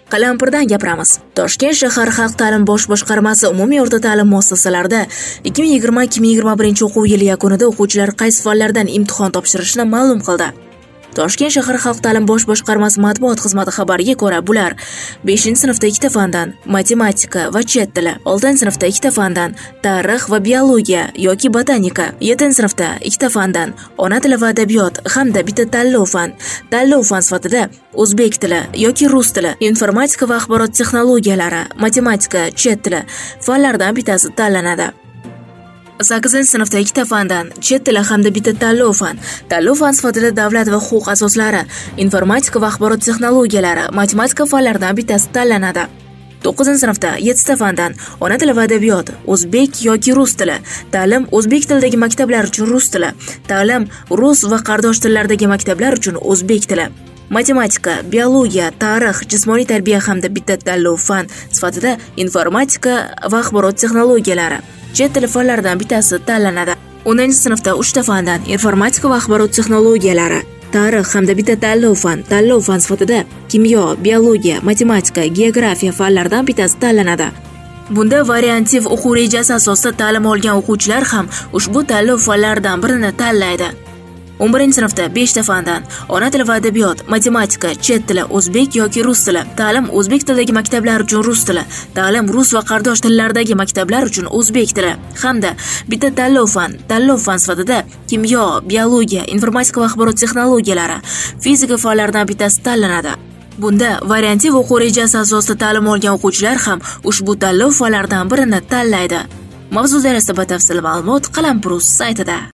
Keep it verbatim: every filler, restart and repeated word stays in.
Qalampirdan gapiramiz. Toshkent shahar Xalq ta'lim bosh boshqarmasi umumiy o'rta ta'lim muassasalarida ikki ming yigirma ikki ming yigirma birinchi o'quv yili yakunida o'quvchilar qaysi fanlardan imtihon topshirishini ma'lum qildi. Toshkent shahar Xalq ta'lim bosh boshqarmasi matbuot xizmati xabariga ko'ra, bular beshinchi sinfda ikkita fandan, matematika va chet tili, oltinchi sinfda ikkita fandan, tarix va biologiya yoki botanika, yettinchi sinfda ikkita fandan, ona tili va adabiyot hamda bitta tanlov fan. Tanlov fan sifatida o'zbek tili yoki rus tili, informatika va axborot texnologiyalari, matematika, chet tili fanlardan bittasi tanlanadi. sakkizinchi sinfda ikkita fandan, chet tili hamda bitta tanlov fan. Tanlov fan sifatida davlat va huquq asoslari, informatika va axborot texnologiyalari, matematika fanlaridan bittasi tanlanadi. to'qqizinchi sinfda yettita fandan, ona tili va adabiyot, o'zbek yoki rus tili, ta'lim o'zbek tilidagi maktablar uchun rus tili, ta'lim rus va qardosh tillardagi maktablar uchun o'zbek tili. Matematika, biologiya, tarix, jismoniy tarbiya hamda bitta tanlov fan sifatida informatika va axborot texnologiyalari, chet tili fanlaridan bittasi tanlanadi. o'ninchi sinfda uchta fandan, informatika va axborot texnologiyalari, tarix hamda bitta tanlov fan, tanlov fan sifatida kimyo, biologiya, matematika, geografiya fanlaridan bittasi tanlanadi. Bunda variantiv o'quv rejasi asosida ta'lim olgan o'quvchilar ham ushbu tanlov fanlaridan birini tanlaydi. o'n birinchi sinfda beshta fandan, ona tili va adabiyot, matematika, chet tili, o'zbek yoki rus tili, ta'lim o'zbek tilidagi maktablar uchun rus tili, ta'lim rus va qardosh tillardagi maktablar uchun o'zbek tili hamda bitta tanlov fan, tanlov fan sifatida kimyo, biologiya, informatika va axborot texnologiyalari, fizika fanlaridan bittasi tanlanadi. Bunda variantiv o'quv rejasi asosida ta'lim olgan o'quvchilar ham ushbu tanlov fanlaridan birini tanlaydi. Mavzuda batafsil ma'lumot Qalampir saytida.